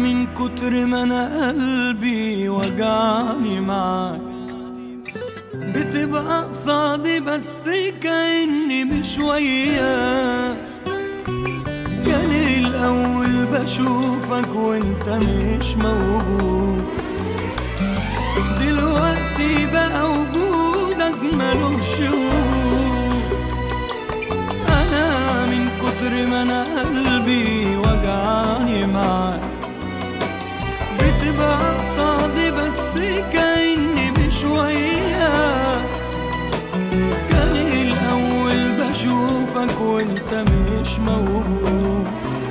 من كتر ما انا قلبي وجعني معاك بتبقى قصادي بس كأني مش وياك. كان الأول بشوفك وانت مش موجود، دلوقتي بقى وجودك ملوش وجود. أنا من كتر ما أنا قلبي وجعني معاك بتبقى قصادي بس كأني مش وياك. كان الأول بشوفك وانت مش موجود،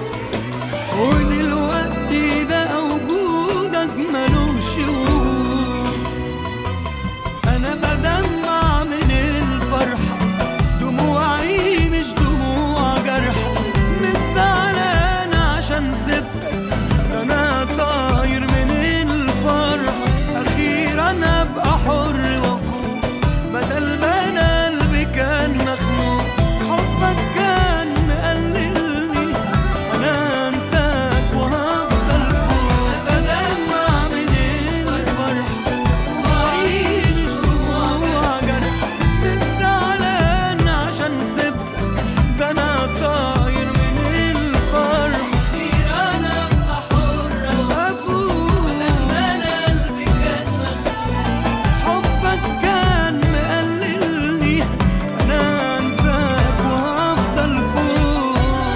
ودلوقتي بقى وجودك ملوش وجود. أنا بدمع من الفرحة، دموعي مش دموع جرح، مش زعلان عشان سبتك، ده أنا طاير من الفرحة. أخيرا أبقى حر وأفوق بدل ما أنا قلبي كان مخنوق. حبك كان مقللني، أنا أنساك وهفضل فوق. بدمع من الفرحة، وأعيش دموع جرح، مش زعلان عشان سبتك، ده أنا طاير من الفرحة. أخيرا أبقى حر وأفوق بدل ما أنا قلبي كان مخنوق. حبك كان مقللني، أنا أنساك وهفضل فوق.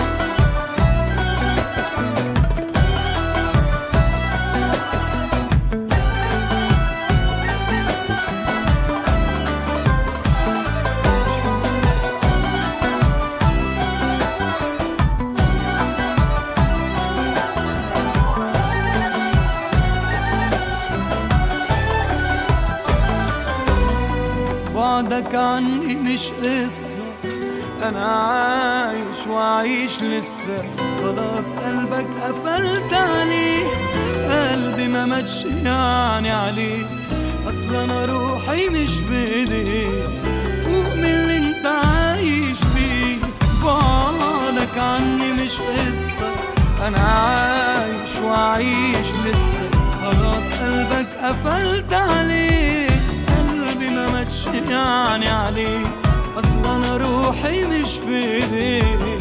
بعدك عني مش قصة، أنا عايش وعايش لسه. خلاص قلبك قفلت عليه، قلبي ما ماتش يعني عليك. أصل أنا روحي مش في إيديك، فوق من اللي أنت عايش فيه. بعدك عني مش قصة، أنا عايش وعايش لسه. خلاص قلبك قفلت عليه، قلبي ما ماتش يعني عليك. أصل أنا روحي مش في إيديك.